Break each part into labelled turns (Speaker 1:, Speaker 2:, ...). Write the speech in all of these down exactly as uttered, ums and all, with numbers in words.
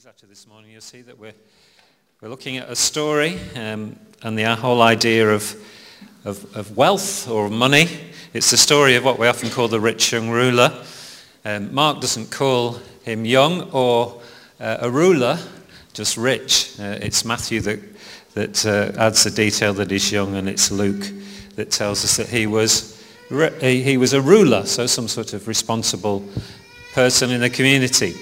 Speaker 1: Newsletter this morning, you'll see that we're we're looking at a story um, and the whole idea of, of of wealth or money. It's the story of what we often call the rich young ruler. Um, Mark doesn't call him young or uh, a ruler, just rich. Uh, it's Matthew that that uh, adds the detail that he's young, and it's Luke that tells us that he was he was a ruler, so some sort of responsible person in the community.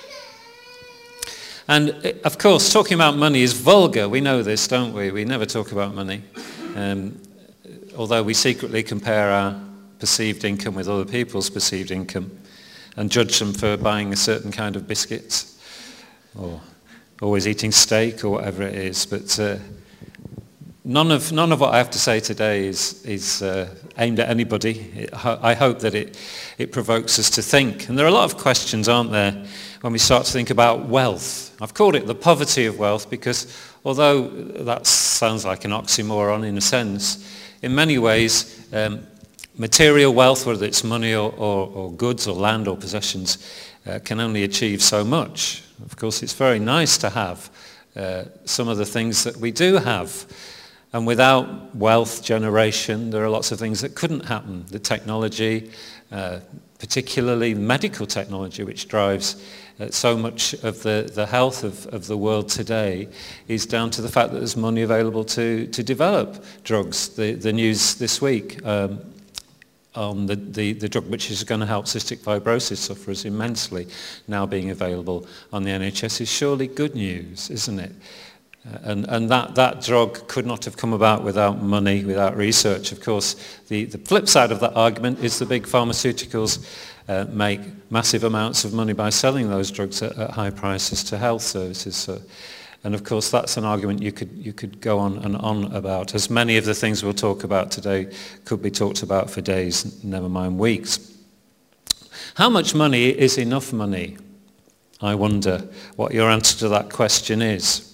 Speaker 1: And of course, talking about money is vulgar. We know this, don't we? We never talk about money. Um, although we secretly compare our perceived income with other people's perceived income and judge them for buying a certain kind of biscuits or always eating steak or whatever it is. But uh, none of none of what I have to say today is is uh, aimed at anybody. It, I hope that it it provokes us to think. And there are a lot of questions, aren't there, when we start to think about wealth. I've called it the poverty of wealth because although that sounds like an oxymoron in a sense, in many ways um, material wealth, whether it's money or, or, or goods or land or possessions, uh, can only achieve so much. Of course, it's very nice to have uh, some of the things that we do have. And without wealth generation, there are lots of things that couldn't happen. The technology, uh, particularly medical technology, which drives uh, so much of the, the health of, of the world today, is down to the fact that there's money available to, to develop drugs. The, the news this week um, on the, the, the drug which is going to help cystic fibrosis sufferers immensely now being available on the N H S is surely good news, isn't it? Uh, and and that, that drug could not have come about without money, without research. Of course, the, the flip side of that argument is the big pharmaceuticals uh, make massive amounts of money by selling those drugs at, at high prices to health services. So, and of course, that's an argument you could you could go on and on about, as many of the things we'll talk about today could be talked about for days, never mind weeks. How much money is enough money? I wonder what your answer to that question is.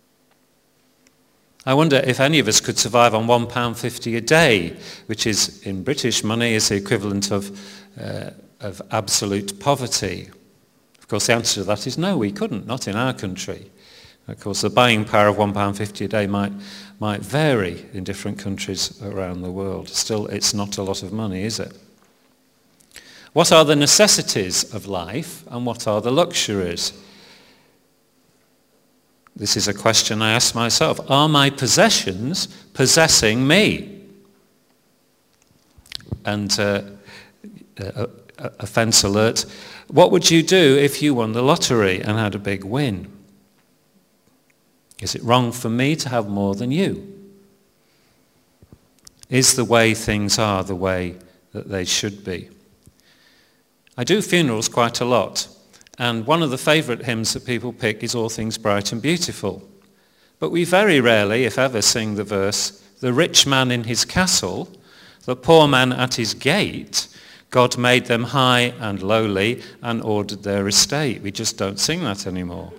Speaker 1: I wonder if any of us could survive on one pound fifty a day, which is, in British money, is the equivalent of, uh, of absolute poverty. Of course, the answer to that is no, we couldn't, not in our country. Of course, the buying power of one pound fifty a day might, might vary in different countries around the world. Still, it's not a lot of money, is it? What are the necessities of life, and what are the luxuries? This is a question I ask myself. Are my possessions possessing me? And uh, uh, offense alert, what would you do if you won the lottery and had a big win? Is it wrong for me to have more than you? Is the way things are the way that they should be? I do funerals quite a lot. And one of the favourite hymns that people pick is All Things Bright and Beautiful. But we very rarely, if ever, sing the verse, the rich man in his castle, the poor man at his gate, God made them high and lowly and ordered their estate. We just don't sing that anymore.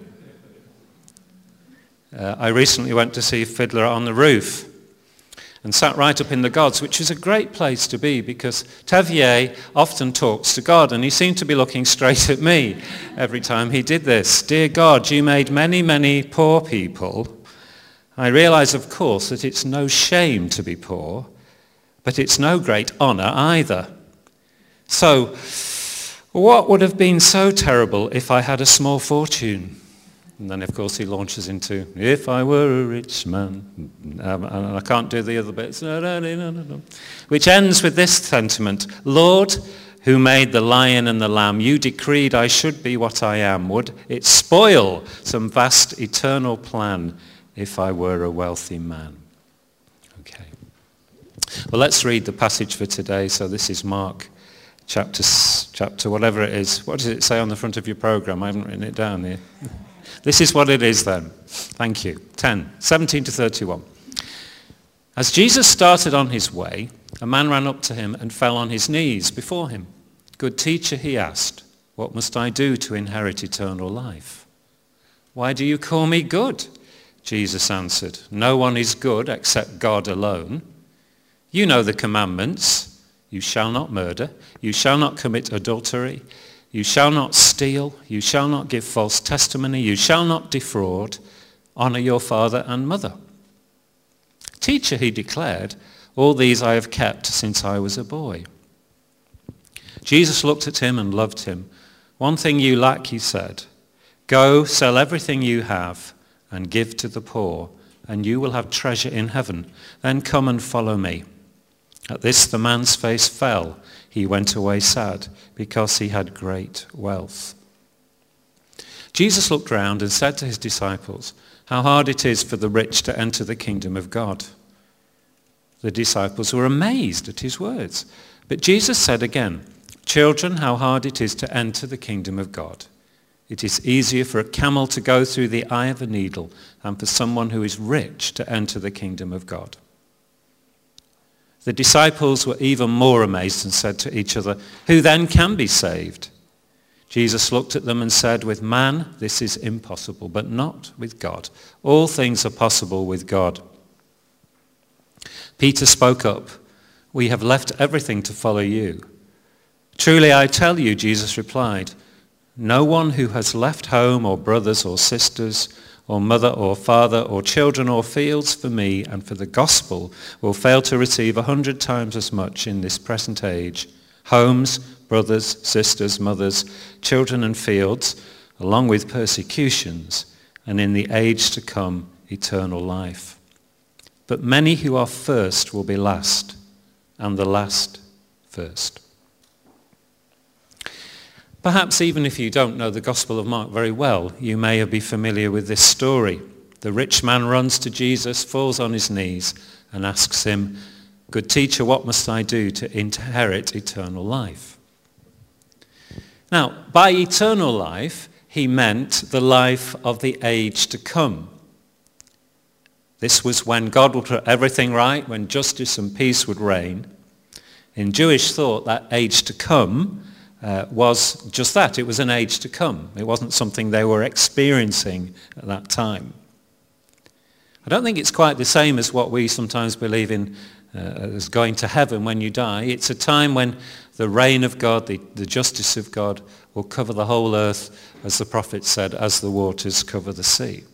Speaker 1: Uh, I recently went to see Fiddler on the Roof and sat right up in the gods, which is a great place to be because Tevier often talks to God, and he seemed to be looking straight at me every time he did this. Dear God, you made many, many poor people. I realize, of course, that it's no shame to be poor, but it's no great honor either. So, what would have been so terrible if I had a small fortune? And then, of course, he launches into, if I were a rich man, um, and I can't do the other bits, which ends with this sentiment, Lord, who made the lion and the lamb, you decreed I should be what I am. Would it spoil some vast eternal plan if I were a wealthy man? Okay. Well, let's read the passage for today. So this is Mark chapter, chapter whatever it is. What does it say on the front of your program? I haven't written it down here. This is what it is then. Thank you. ten, seventeen to thirty-one. As Jesus started on his way, a man ran up to him and fell on his knees before him. Good teacher, he asked, what must I do to inherit eternal life? Why do you call me good? Jesus answered, no one is good except God alone. You know the commandments. You shall not murder. You shall not commit adultery. You shall not steal, you shall not give false testimony, you shall not defraud, honor your father and mother. Teacher, he declared, all these I have kept since I was a boy. Jesus looked at him and loved him. One thing you lack, he said. Go, sell everything you have and give to the poor, and you will have treasure in heaven. Then come and follow me. At this the man's face fell. He went away sad because he had great wealth. Jesus looked round and said to his disciples, how hard it is for the rich to enter the kingdom of God. The disciples were amazed at his words. But Jesus said again, children, how hard it is to enter the kingdom of God. It is easier for a camel to go through the eye of a needle than for someone who is rich to enter the kingdom of God. The disciples were even more amazed and said to each other, who then can be saved? Jesus looked at them and said, with man this is impossible, but not with God. All things are possible with God. Peter spoke up, we have left everything to follow you. Truly I tell you, Jesus replied, no one who has left home or brothers or sisters or mother or father or children or fields for me and for the gospel will fail to receive a hundred times as much in this present age, homes, brothers, sisters, mothers, children and fields, along with persecutions, and in the age to come, eternal life. But many who are first will be last, and the last first. Perhaps even if you don't know the Gospel of Mark very well, you may be familiar with this story. The rich man runs to Jesus, falls on his knees, and asks him, good teacher, what must I do to inherit eternal life? Now, by eternal life, he meant the life of the age to come. This was when God would put everything right, when justice and peace would reign. In Jewish thought, that age to come uh, was just that. It was an age to come. It wasn't something they were experiencing at that time. I don't think it's quite the same as what we sometimes believe in uh, as going to heaven when you die. It's a time when the reign of God, the, the justice of God, will cover the whole earth, as the prophet said, as the waters cover the sea.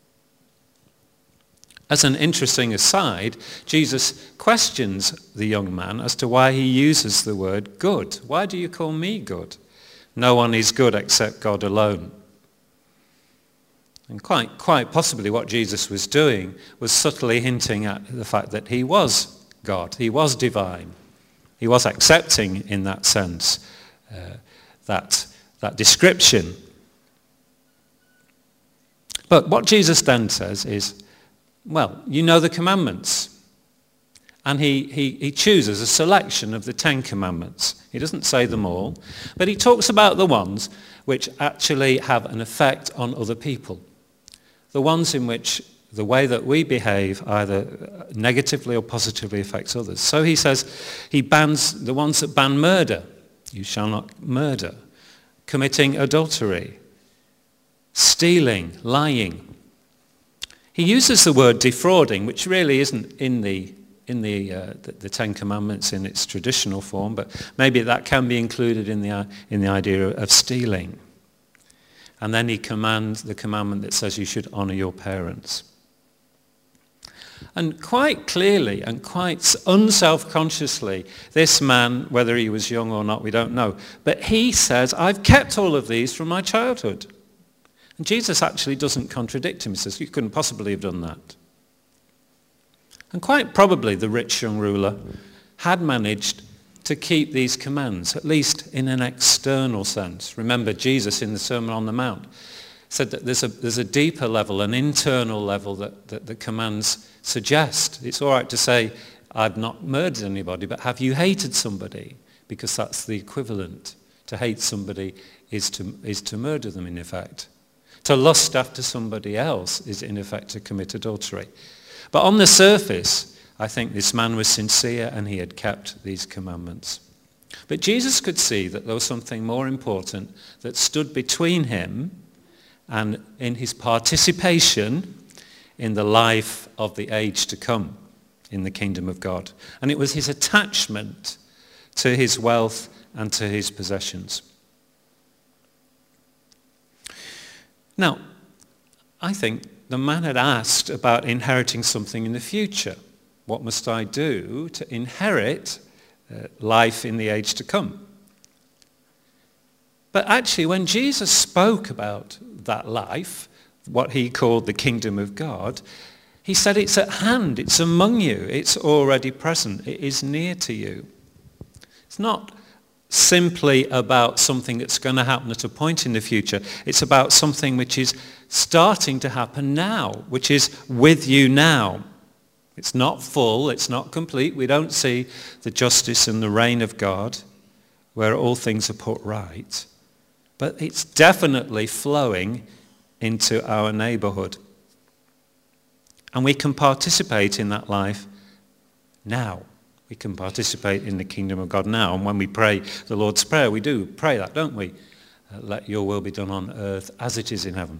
Speaker 1: As an interesting aside, Jesus questions the young man as to why he uses the word good. Why do you call me good? No one is good except God alone. And quite, quite possibly what Jesus was doing was subtly hinting at the fact that he was God. He was divine. He was accepting in that sense uh, that, that description. But what Jesus then says is, well, you know the commandments. And he, he, he chooses a selection of the Ten Commandments. He doesn't say them all, but he talks about the ones which actually have an effect on other people. The ones in which the way that we behave either negatively or positively affects others. So he says he bans the ones that ban murder. You shall not murder. Committing adultery. Stealing, lying. He uses the word defrauding, which really isn't in the in the, uh, the the Ten Commandments in its traditional form, but maybe that can be included in the in the idea of stealing. And then he commands the commandment that says you should honor your parents. And quite clearly and quite unself-consciously, this man, whether he was young or not, we don't know, but he says, I've kept all of these from my childhood. And Jesus actually doesn't contradict him. He says, you couldn't possibly have done that. And quite probably the rich young ruler had managed to keep these commands, at least in an external sense. Remember, Jesus in the Sermon on the Mount said that there's a, there's a deeper level, an internal level that, that the commands suggest. It's all right to say, I've not murdered anybody, but have you hated somebody? Because that's the equivalent. To hate somebody is to, is to murder them, in effect. To lust after somebody else is, in effect, to commit adultery. But on the surface, I think this man was sincere and he had kept these commandments. But Jesus could see that there was something more important that stood between him and in his participation in the life of the age to come in the kingdom of God. And it was his attachment to his wealth and to his possessions. Now, I think the man had asked about inheriting something in the future. What must I do to inherit uh, life in the age to come? But actually, when Jesus spoke about that life, what he called the kingdom of God, he said it's at hand, it's among you, it's already present, it is near to you. It's not simply about something that's going to happen at a point in the future. It's about something which is starting to happen now, which is with you now. It's not full, it's not complete. We don't see the justice and the reign of God where all things are put right. But it's definitely flowing into our neighborhood. And we can participate in that life now. We can participate in the kingdom of God now. And when we pray the Lord's Prayer, we do pray that, don't we? Uh, let your will be done on earth as it is in heaven.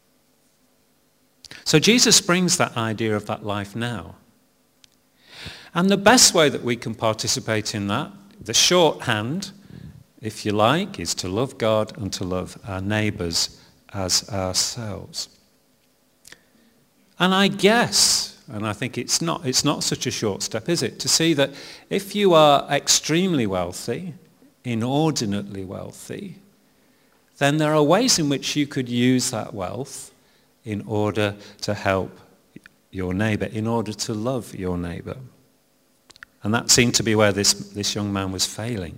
Speaker 1: So Jesus brings that idea of that life now. And the best way that we can participate in that, the shorthand, if you like, is to love God and to love our neighbours as ourselves. And I guess, and I think it's not, it's not such a short step, is it, to see that if you are extremely wealthy, inordinately wealthy, then there are ways in which you could use that wealth in order to help your neighbour, in order to love your neighbour. And that seemed to be where this, this young man was failing.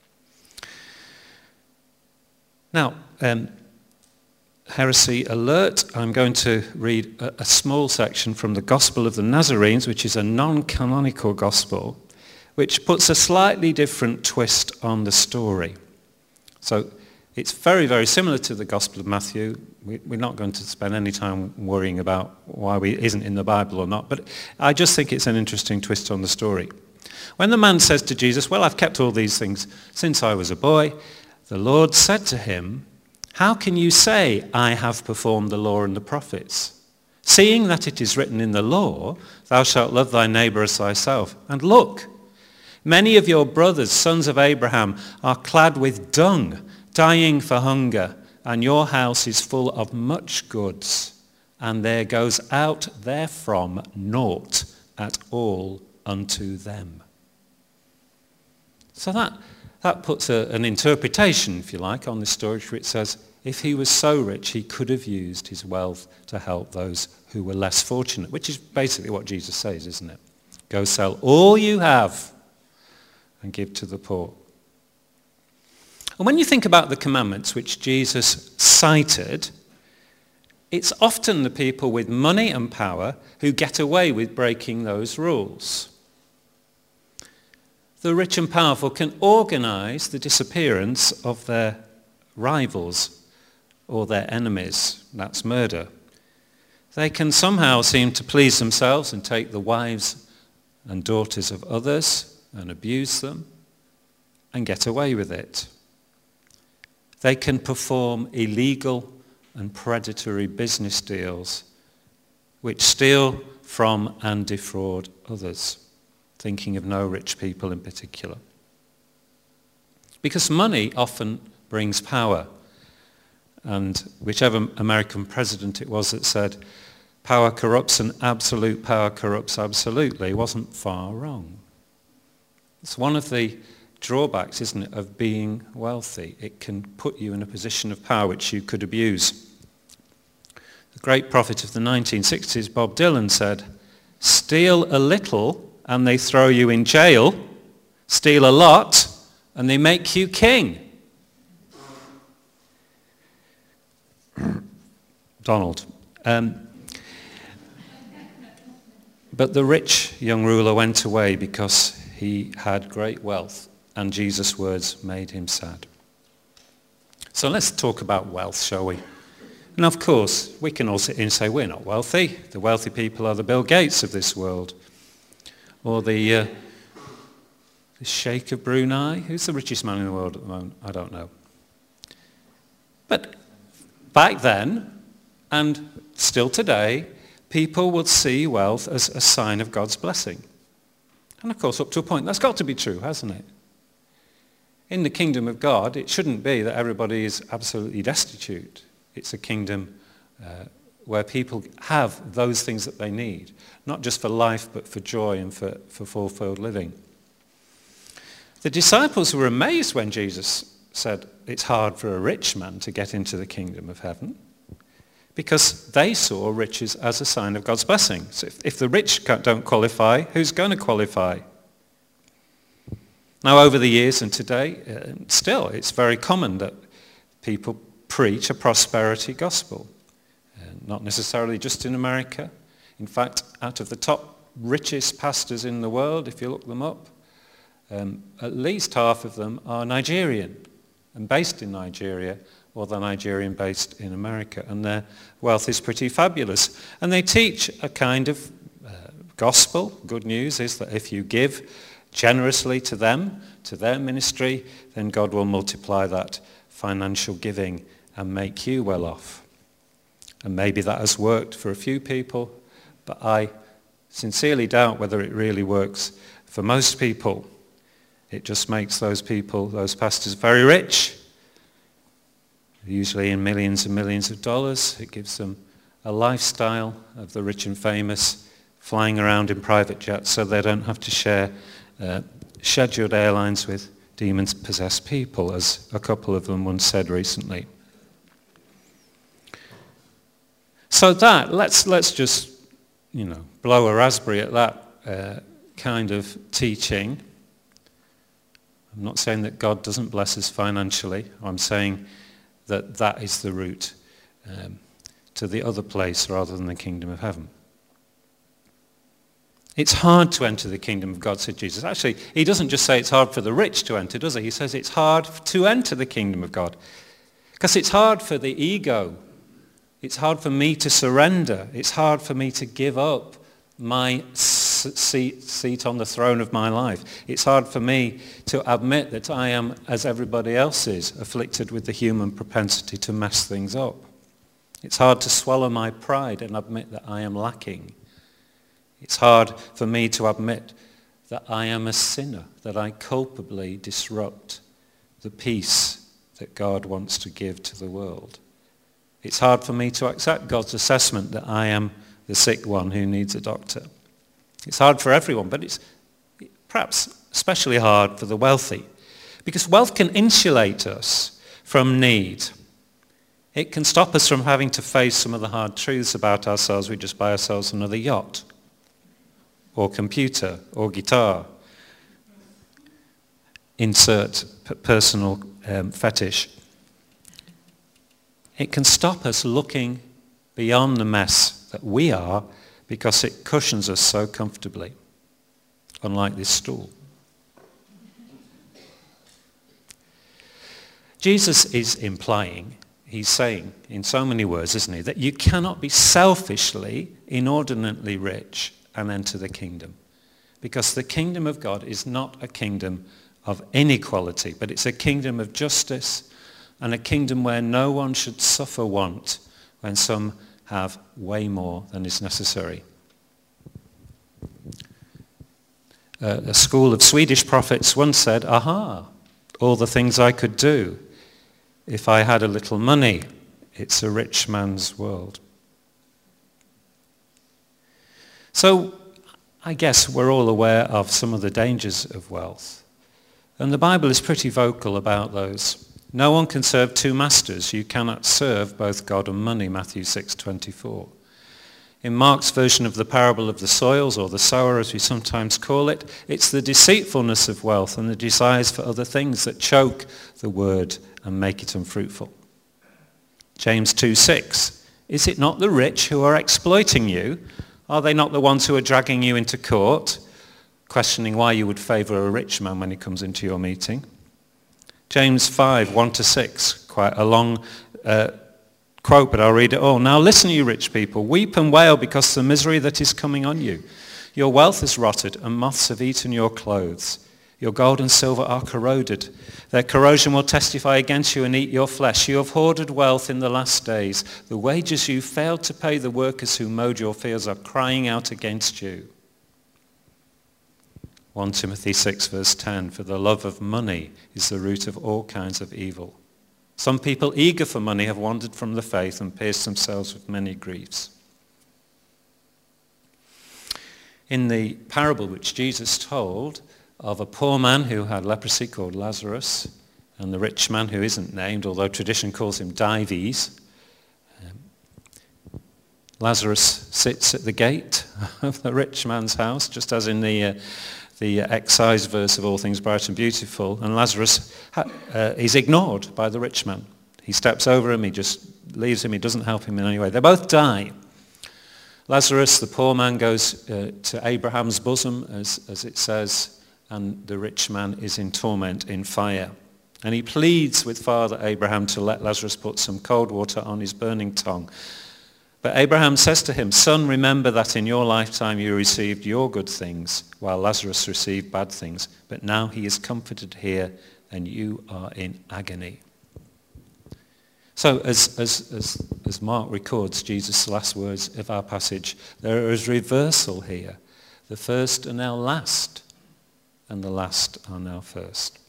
Speaker 1: Now, um, heresy alert, I'm going to read a, a small section from the Gospel of the Nazarenes, which is a non-canonical gospel, which puts a slightly different twist on the story. So it's very, very similar to the Gospel of Matthew. We, we're not going to spend any time worrying about why it isn't in the Bible or not, but I just think it's an interesting twist on the story. When the man says to Jesus, well, I've kept all these things since I was a boy, the Lord said to him, how can you say, I have performed the law and the prophets? Seeing that it is written in the law, thou shalt love thy neighbour as thyself. And look, many of your brothers, sons of Abraham, are clad with dung, dying for hunger, and your house is full of much goods, and there goes out therefrom naught at all unto them. So that, that puts a, an interpretation, if you like, on this story where it says, if he was so rich, he could have used his wealth to help those who were less fortunate, which is basically what Jesus says, isn't it? Go sell all you have and give to the poor. And when you think about the commandments which Jesus cited, it's often the people with money and power who get away with breaking those rules. The rich and powerful can organize the disappearance of their rivals or their enemies. That's murder. They can somehow seem to please themselves and take the wives and daughters of others and abuse them and get away with it. They can perform illegal and predatory business deals which steal from and defraud others, thinking of no rich people in particular. Because money often brings power. And whichever American president it was that said, power corrupts and absolute power corrupts absolutely, wasn't far wrong. It's one of the drawbacks, isn't it, of being wealthy. It can put you in a position of power which you could abuse. The great prophet of the nineteen sixties, Bob Dylan, said, steal a little and they throw you in jail. Steal a lot and they make you king. Donald. Um, but the rich young ruler went away because he had great wealth, and Jesus' words made him sad. So let's talk about wealth, shall we? And of course, we can all sit here and say, we're not wealthy. The wealthy people are the Bill Gates of this world. Or the, uh, the Sheikh of Brunei. Who's the richest man in the world at the moment? I don't know. But back then, and still today, people would see wealth as a sign of God's blessing. And of course, up to a point, that's got to be true, hasn't it? In the kingdom of God, it shouldn't be that everybody is absolutely destitute. It's a kingdom uh, where people have those things that they need, not just for life, but for joy and for, for fulfilled living. The disciples were amazed when Jesus said it's hard for a rich man to get into the kingdom of heaven, because they saw riches as a sign of God's blessing. So if, if the rich don't qualify, who's going to qualify? Now, over the years and today, uh, still, it's very common that people preach a prosperity gospel. Uh, not necessarily just in America. In fact, out of the top richest pastors in the world, if you look them up, um, at least half of them are Nigerian and based in Nigeria, or they're Nigerian based in America, and their wealth is pretty fabulous. And they teach a kind of uh, gospel. Good news is that if you give generously to them, to their ministry, then God will multiply that financial giving and make you well off. And maybe that has worked for a few people, but I sincerely doubt whether it really works for most people. It just makes those people, those pastors, very rich, usually in millions and millions of dollars. It gives them a lifestyle of the rich and famous, flying around in private jets so they don't have to share uh, scheduled airlines with demon-possessed people, as a couple of them once said recently. So that, let's, let's just, you know, blow a raspberry at that uh, kind of teaching. I'm not saying that God doesn't bless us financially. I'm saying that that is the route um, to the other place rather than the kingdom of heaven. It's hard to enter the kingdom of God, said Jesus. Actually, he doesn't just say it's hard for the rich to enter, does he? He says it's hard to enter the kingdom of God. Because it's hard for the ego. It's hard for me to surrender. It's hard for me to give up my seat, seat on the throne of my life. It's hard for me to admit that I am, as everybody else is, afflicted with the human propensity to mess things up. It's hard to swallow my pride and admit that I am lacking. It's hard for me to admit that I am a sinner, that I culpably disrupt the peace that God wants to give to the world. It's hard for me to accept God's assessment that I am the sick one who needs a doctor. It's hard for everyone, but it's perhaps especially hard for the wealthy, because wealth can insulate us from need. It can stop us from having to face some of the hard truths about ourselves. We just buy ourselves another yacht, or computer, or guitar. Insert p- personal um, fetish. It can stop us looking beyond the mess that we are, because it cushions us so comfortably, unlike this stool. Jesus is implying, he's saying in so many words, isn't he, that you cannot be selfishly, inordinately rich and enter the kingdom. Because the kingdom of God is not a kingdom of inequality, but it's a kingdom of justice, and a kingdom where no one should suffer want when some have way more than is necessary. Uh, a school of Swedish prophets once said, aha, all the things I could do if I had a little money. It's a rich man's world. So I guess we're all aware of some of the dangers of wealth. And the Bible is pretty vocal about those. No one can serve two masters. You cannot serve both God and money, Matthew six twenty-four. In Mark's version of the parable of the soils, or the sower as we sometimes call it, it's the deceitfulness of wealth and the desires for other things that choke the word and make it unfruitful. James two six, is it not the rich who are exploiting you? Are they not the ones who are dragging you into court, questioning why you would favor a rich man when he comes into your meeting? James five, one to six, quite a long uh, quote, but I'll read it all. Now listen, you rich people, weep and wail because of the misery that is coming on you. Your wealth is rotted, and moths have eaten your clothes. Your gold and silver are corroded. Their corrosion will testify against you and eat your flesh. You have hoarded wealth in the last days. The wages you failed to pay the workers who mowed your fields are crying out against you. First Timothy six verse ten, for the love of money is the root of all kinds of evil. Some people eager for money have wandered from the faith and pierced themselves with many griefs. In the parable which Jesus told of a poor man who had leprosy called Lazarus, and the rich man who isn't named, although tradition calls him Dives, um, Lazarus sits at the gate of the rich man's house, just as in the uh, the excise verse of All Things Bright and Beautiful, and Lazarus ha- uh, is ignored by the rich man. He steps over him, he just leaves him, he doesn't help him in any way. They both die. Lazarus, the poor man, goes uh, to Abraham's bosom, as, as it says, and the rich man is in torment in fire. And he pleads with Father Abraham to let Lazarus put some cold water on his burning tongue. But Abraham says to him, "Son, remember that in your lifetime you received your good things, while Lazarus received bad things. But now he is comforted here, and you are in agony." So as, as, as, as Mark records Jesus' last words of our passage, there is reversal here. The first are now last, and the last are now first.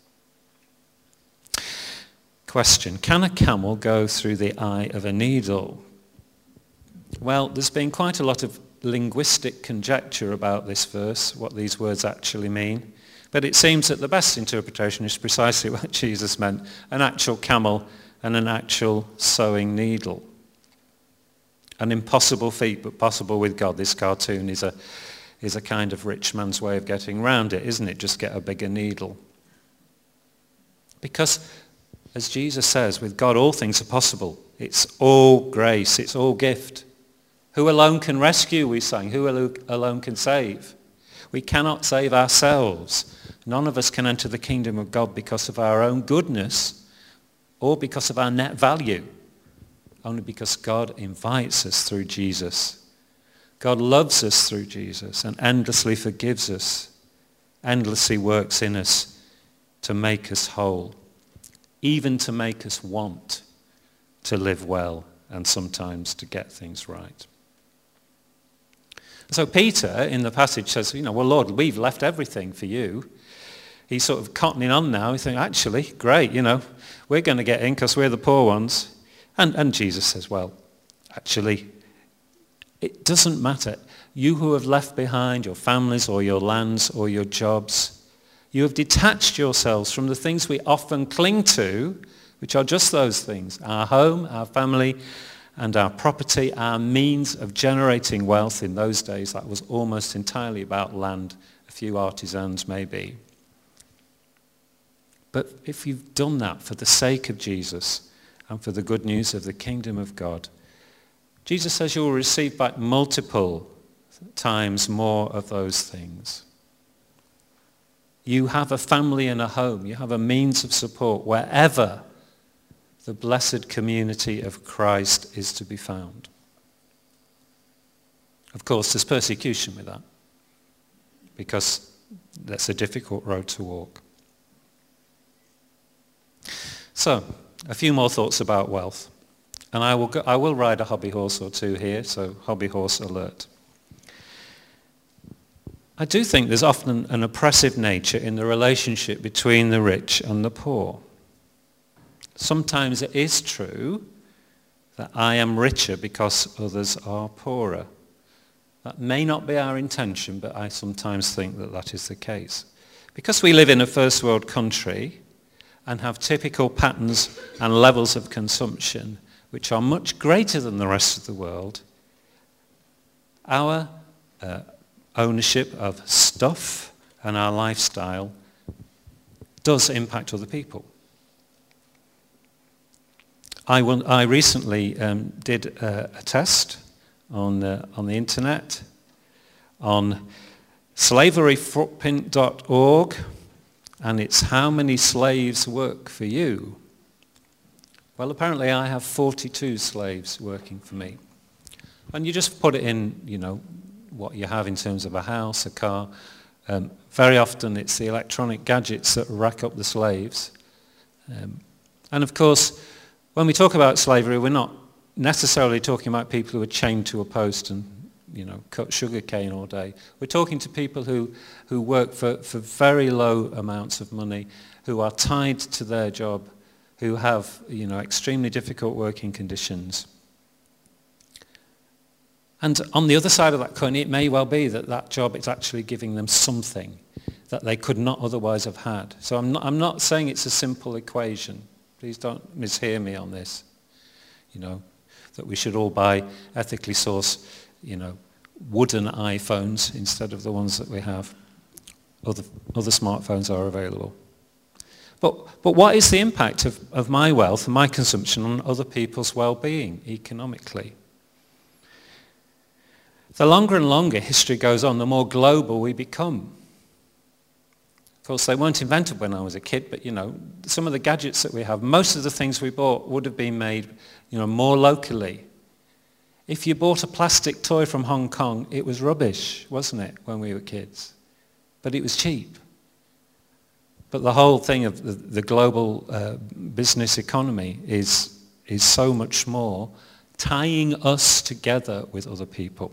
Speaker 1: Question: can a camel go through the eye of a needle? Well, there's been quite a lot of linguistic conjecture about this verse, what these words actually mean. But it seems that the best interpretation is precisely what Jesus meant: an actual camel and an actual sewing needle. An impossible feat, but possible with God. This cartoon is a, is a kind of rich man's way of getting around it, isn't it? Just get a bigger needle. Because, as Jesus says, with God all things are possible. It's all grace, it's all gift. Who alone can rescue, we sang. Who alone can save? We cannot save ourselves. None of us can enter the kingdom of God because of our own goodness or because of our net value. Only because God invites us through Jesus. God loves us through Jesus and endlessly forgives us, endlessly works in us to make us whole, even to make us want to live well and sometimes to get things right. So Peter in the passage says, you know, well, Lord, we've left everything for you. He's sort of cottoning on now. He's thinking, actually, great, you know, we're going to get in because we're the poor ones. And, and Jesus says, well, actually, it doesn't matter. You who have left behind your families or your lands or your jobs, you have detached yourselves from the things we often cling to, which are just those things: our home, our family, and our property, our means of generating wealth. In those days, that was almost entirely about land, a few artisans maybe. But if you've done that for the sake of Jesus and for the good news of the kingdom of God, Jesus says you will receive back multiple times more of those things. You have a family and a home. You have a means of support wherever the blessed community of Christ is to be found. Of course, there's persecution with that, because that's a difficult road to walk. So, a few more thoughts about wealth. And I will, go, I will ride a hobby horse or two here, so hobby horse alert. I do think there's often an oppressive nature in the relationship between the rich and the poor. Sometimes it is true that I am richer because others are poorer. That may not be our intention, but I sometimes think that that is the case. Because we live in a first world country and have typical patterns and levels of consumption which are much greater than the rest of the world, our uh, ownership of stuff and our lifestyle does impact other people. I, will, I recently um, did a, a test on, uh, on the internet on slavery footprint dot org, and it's how many slaves work for you. Well, apparently I have forty-two slaves working for me. And you just put it in, you know, what you have in terms of a house, a car. Um, very often it's the electronic gadgets that rack up the slaves. Um, and of course, when we talk about slavery, we're not necessarily talking about people who are chained to a post and, you know, cut sugar cane all day. We're talking to people who, who work for, for very low amounts of money, who are tied to their job who have, you know, extremely difficult working conditions. And on the other side of that coin, it may well be that that job is actually giving them something that they could not otherwise have had. So I'm not, I'm not saying it's a simple equation. Please don't mishear me on this. You know, that we should all buy ethically sourced, you know, wooden iPhones instead of the ones that we have. Other, other smartphones are available. But, but what is the impact of, of my wealth and my consumption on other people's well-being economically? The longer and longer history goes on, the more global we become. Of course, they weren't invented when I was a kid, but, you know, some of the gadgets that we have, most of the things we bought would have been made, you know, more locally. If you bought a plastic toy from Hong Kong, it was rubbish, wasn't it, when we were kids? But it was cheap. But the whole thing of the, the global uh, business economy is, is so much more tying us together with other people.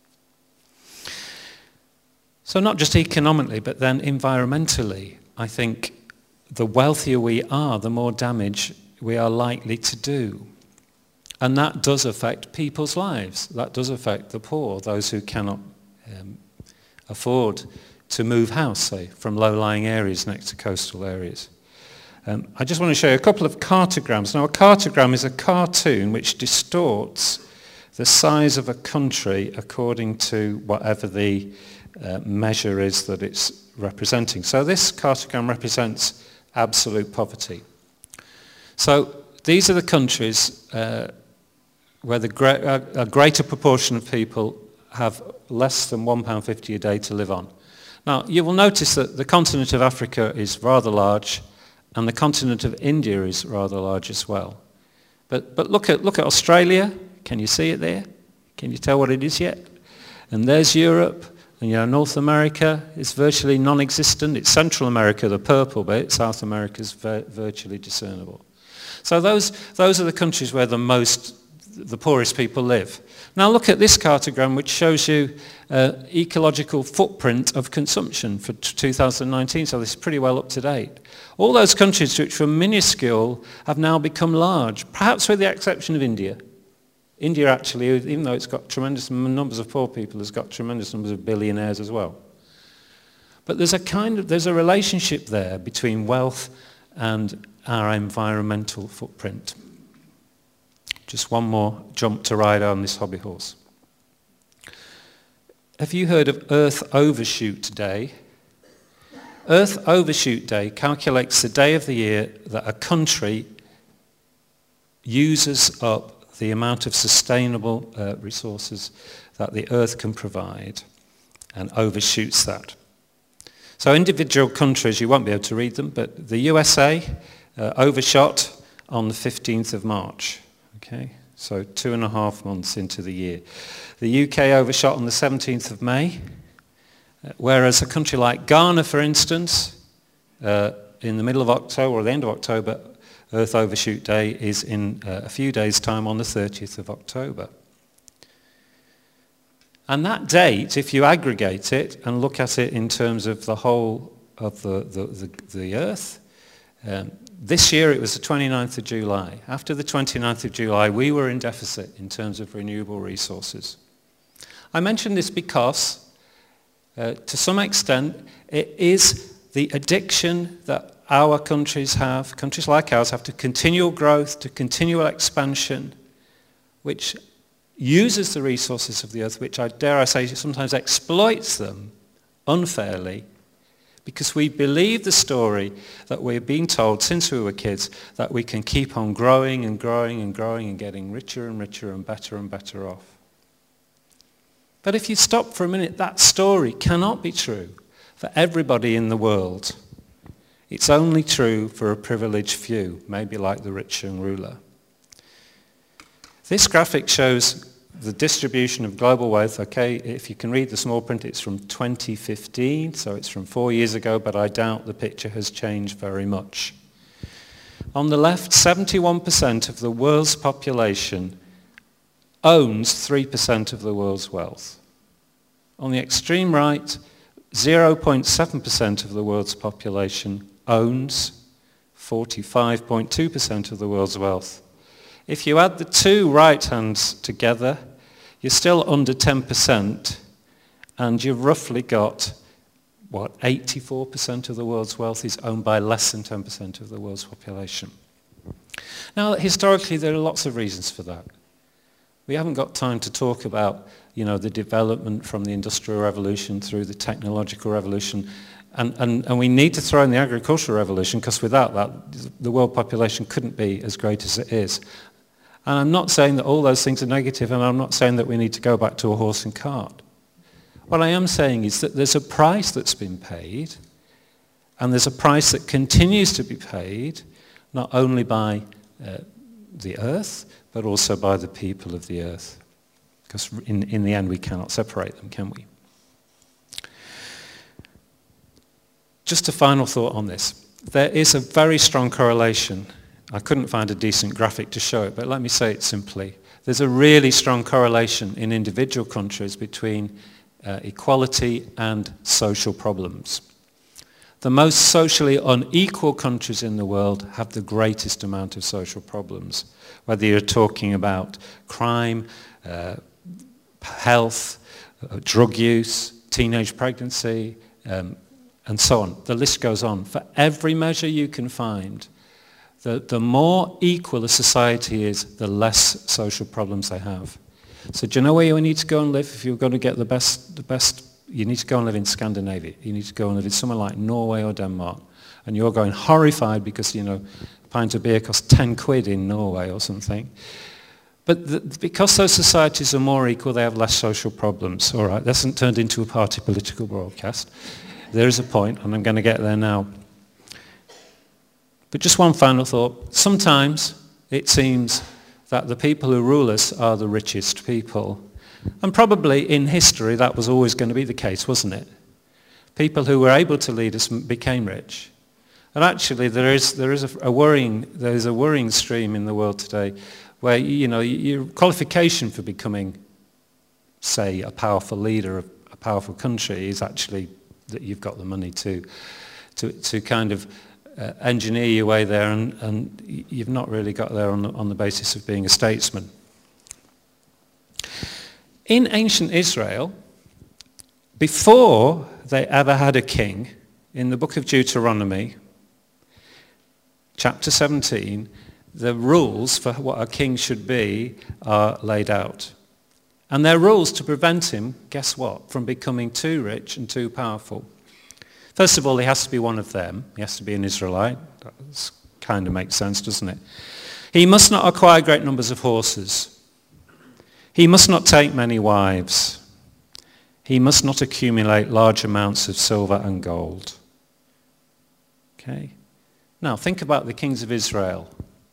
Speaker 1: So not just economically, but then environmentally, I think the wealthier we are, the more damage we are likely to do. And that does affect people's lives. That does affect the poor, those who cannot um, afford to move house, say, from low-lying areas next to coastal areas. Um, I just want to show you a couple of cartograms. Now, a cartogram is a cartoon which distorts the size of a country according to whatever the uh, measure is that it's representing. So this cartogram represents absolute poverty. So these are the countries uh, where the gre- a greater proportion of people have less than one pound fifty a day to live on. Now, you will notice that the continent of Africa is rather large, and the continent of India is rather large as well. But, but look at, look at Australia. Can you see it there? Can you tell what it is yet? And there's Europe, and you know, North America is virtually non-existent. It's Central America, the purple bit. South America is vir- virtually discernible. So those, those are the countries where the most, the poorest people live. Now look at this cartogram, which shows you uh, ecological footprint of consumption for t- two thousand nineteen, so this is pretty well up to date. All those countries which were minuscule have now become large, perhaps with the exception of India. India actually, even though it's got tremendous numbers of poor people, has got tremendous numbers of billionaires as well. But there's a kind of, there's a relationship there between wealth and our environmental footprint. Just one more jump to ride on this hobby horse. Have you heard of Earth Overshoot Day? Earth Overshoot Day calculates the day of the year that a country uses up the amount of sustainable uh, resources that the Earth can provide and overshoots that. So individual countries, you won't be able to read them, but the U S A uh, overshot on the fifteenth of March. Okay, so two and a half months into the year. The U K overshot on the seventeenth of May, uh, whereas a country like Ghana, for instance, uh, in the middle of October or the end of October, Earth Overshoot Day is in uh, a few days' time on the thirtieth of October. And that date, if you aggregate it and look at it in terms of the whole of the, the, the, the Earth, um, this year it was the twenty-ninth of July. After the twenty-ninth of July, we were in deficit in terms of renewable resources. I mention this because, uh, to some extent, it is the addiction that our countries have, countries like ours have, to continual growth, to continual expansion, which uses the resources of the earth, which I dare I say sometimes exploits them unfairly, because we believe the story that we've been told since we were kids, that we can keep on growing and growing and growing and getting richer and richer and better and better off. But if you stop for a minute, that story cannot be true for everybody in the world. It's only true for a privileged few, maybe like the rich young ruler. This graphic shows the distribution of global wealth. Okay, if you can read the small print, it's from twenty fifteen, so it's from four years ago, but I doubt the picture has changed very much. On the left, seventy-one percent of the world's population owns three percent of the world's wealth. On the extreme right, zero point seven percent of the world's population owns forty-five point two percent of the world's wealth. If you add the two right hands together, you're still under ten percent, and you've roughly got, what, eighty-four percent of the world's wealth is owned by less than ten percent of the world's population. Now, historically, there are lots of reasons for that. We haven't got time to talk about, you know, the development from the Industrial Revolution through the Technological Revolution, and, and, and we need to throw in the Agricultural Revolution, because without that, the world population couldn't be as great as it is. And I'm not saying that all those things are negative, and I'm not saying that we need to go back to a horse and cart. What I am saying is that there's a price that's been paid, and there's a price that continues to be paid, not only by uh, the earth, but also by the people of the earth. Because in, in the end, we cannot separate them, can we? Just a final thought on this. There is a very strong correlation. I couldn't find a decent graphic to show it, but let me say it simply. There's a really strong correlation in individual countries between uh, equality and social problems. The most socially unequal countries in the world have the greatest amount of social problems, whether you're talking about crime, uh, health, uh, drug use, teenage pregnancy, um, and so on. The list goes on. For every measure you can find, the, the more equal a society is, the less social problems they have. So do you know where you need to go and live if you're going to get the best, the best? You need to go and live in Scandinavia. You need to go and live in somewhere like Norway or Denmark. And you're going horrified because, you know, a pint of beer costs ten quid in Norway or something. But the, because those societies are more equal, they have less social problems. All right, this hasn't turned into a party political broadcast. There is a point, and I'm going to get there now. But just one final thought. Sometimes it seems that the people who rule us are the richest people. And probably in history that was always going to be the case, wasn't it? People who were able to lead us became rich. And actually there is, there is a, a worrying, there is a worrying stream in the world today where, you know, your qualification for becoming, say, a powerful leader of a powerful country is actually that you've got the money to, to, to kind of uh, engineer your way there, and, and you've not really got there on the, on the basis of being a statesman. In ancient Israel, before they ever had a king, in the book of Deuteronomy, chapter seventeen, the rules for what a king should be are laid out. And they're rules to prevent him, guess what, from becoming too rich and too powerful. First of all, he has to be one of them. He has to be an Israelite. That kind of makes sense, doesn't it? He must not acquire great numbers of horses. He must not take many wives. He must not accumulate large amounts of silver and gold. Okay? Now, think about the kings of Israel.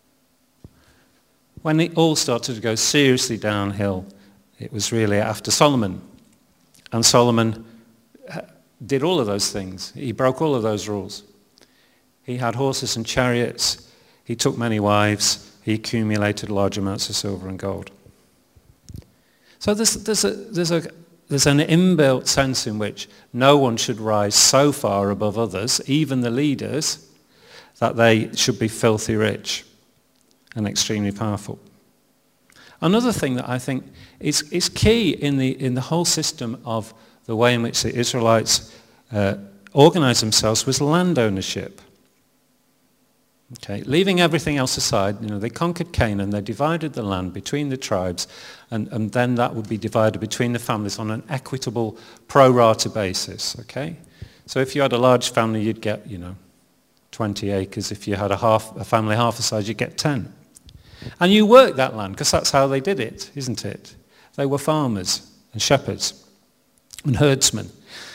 Speaker 1: When it all started to go seriously downhill, it was really after Solomon. And Solomon did all of those things. He broke all of those rules. He had horses and chariots. He took many wives. He accumulated large amounts of silver and gold. So there's, there's, a, there's, a, there's an inbuilt sense in which no one should rise so far above others, even the leaders, that they should be filthy rich and extremely powerful. Another thing that I think is, is key in the, in the whole system of the way in which the Israelites uh, organized themselves was land ownership. Okay, leaving everything else aside, you know, they conquered Canaan, they divided the land between the tribes, and, and then that would be divided between the families on an equitable pro rata basis, okay? So if you had a large family, you'd get, you know, twenty acres. If you had a, half, a family half the size, you'd get ten. And you worked that land, because that's how they did it, isn't it? They were farmers and shepherds and herdsmen.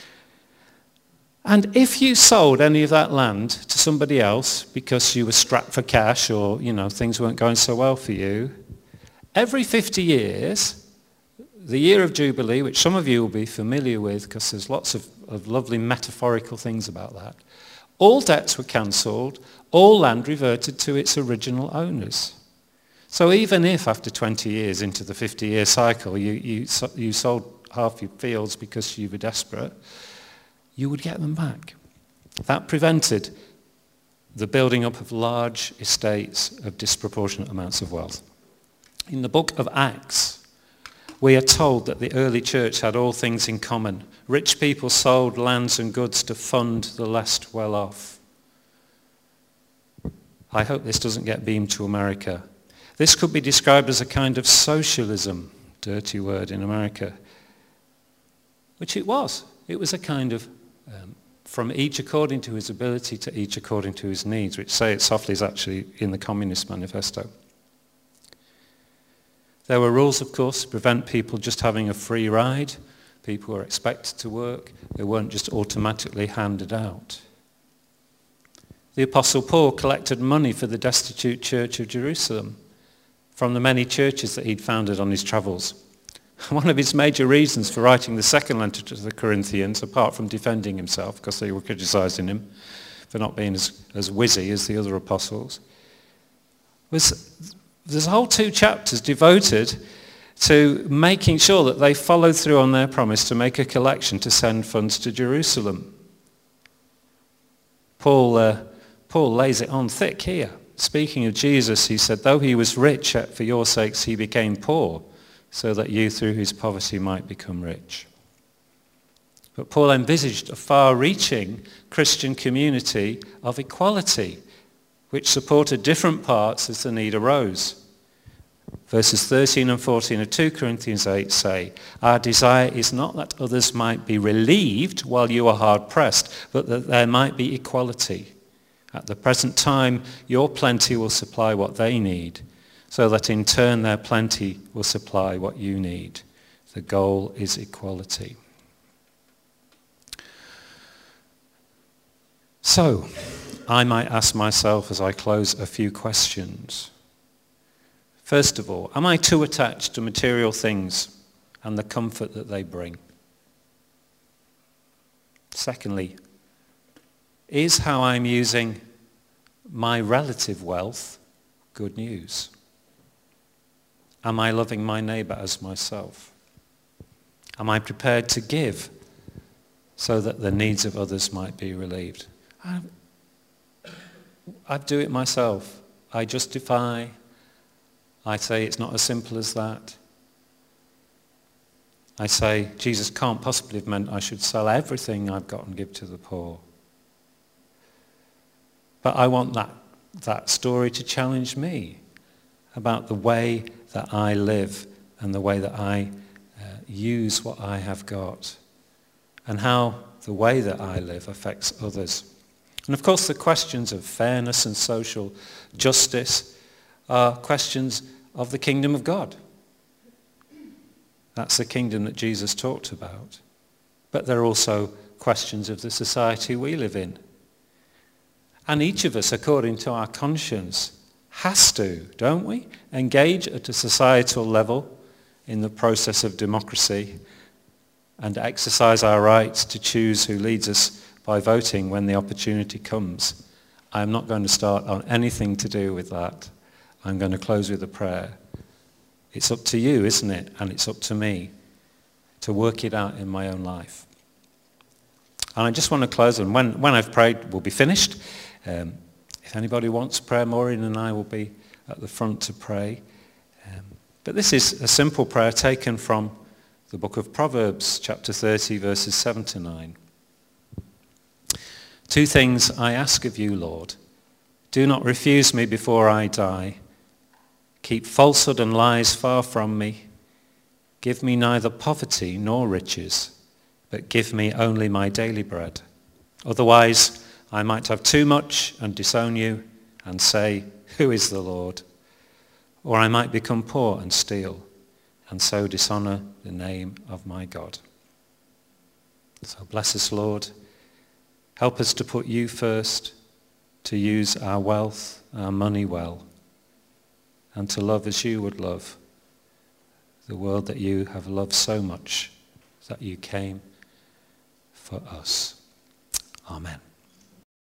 Speaker 1: And if you sold any of that land to somebody else because you were strapped for cash, or, you know, things weren't going so well for you, every fifty years, the year of Jubilee, which some of you will be familiar with because there's lots of, of lovely metaphorical things about that, all debts were cancelled, all land reverted to its original owners. So even if after twenty years into the fifty-year cycle you, you, you sold half your fields because you were desperate, you would get them back. That prevented the building up of large estates of disproportionate amounts of wealth. In the book of Acts, we are told that the early church had all things in common. Rich people sold lands and goods to fund the less well-off. I hope this doesn't get beamed to America. This could be described as a kind of socialism, dirty word in America, which it was. It was a kind of um, from each according to his ability to each according to his needs, which, say it softly, is actually in the Communist Manifesto. There were rules, of course, to prevent people just having a free ride. People were expected to work. They weren't just automatically handed out. The Apostle Paul collected money for the destitute church of Jerusalem from the many churches that he'd founded on his travels. One of his major reasons for writing the second letter to the Corinthians, apart from defending himself, because they were criticizing him for not being as, as whizzy as the other apostles, was there's a whole two chapters devoted to making sure that they followed through on their promise to make a collection to send funds to Jerusalem. Paul, uh, Paul lays it on thick here. Speaking of Jesus, he said, though he was rich, yet for your sakes he became poor, so that you through his poverty might become rich. But Paul envisaged a far-reaching Christian community of equality, which supported different parts as the need arose. Verses thirteen and fourteen of two Corinthians eight say, our desire is not that others might be relieved while you are hard-pressed, but that there might be equality. At the present time, your plenty will supply what they need, so that in turn their plenty will supply what you need. The goal is equality. So, I might ask myself as I close a few questions. First of all, am I too attached to material things and the comfort that they bring? Secondly, is how I'm using my relative wealth good news? Am I loving my neighbour as myself? Am I prepared to give so that the needs of others might be relieved? I, I do it myself. I justify. I say it's not as simple as that. I say Jesus can't possibly have meant I should sell everything I've got and give to the poor. But I want that, that story to challenge me about the way that I live and the way that I uh, use what I have got and how the way that I live affects others. And of course the questions of fairness and social justice are questions of the kingdom of God. That's the kingdom that Jesus talked about. But they're also questions of the society we live in. And each of us, according to our conscience, has to, don't we, engage at a societal level in the process of democracy and exercise our rights to choose who leads us by voting when the opportunity comes. I'm not going to start on anything to do with that. I'm going to close with a prayer. It's up to you, isn't it? And it's up to me to work it out in my own life. And I just want to close, and when, when I've prayed, we'll be finished. Um, if anybody wants prayer, Maureen and I will be at the front to pray. Um, but this is a simple prayer taken from the book of Proverbs, chapter thirty, verses seven to nine. Two things I ask of you, Lord. Do not refuse me before I die. Keep falsehood and lies far from me. Give me neither poverty nor riches, but give me only my daily bread. Otherwise, I might have too much and disown you and say, who is the Lord? Or I might become poor and steal, and so dishonor the name of my God. So bless us, Lord. Help us to put you first, to use our wealth, our money well, and to love as you would love the world that you have loved so much that you came for us. Amen.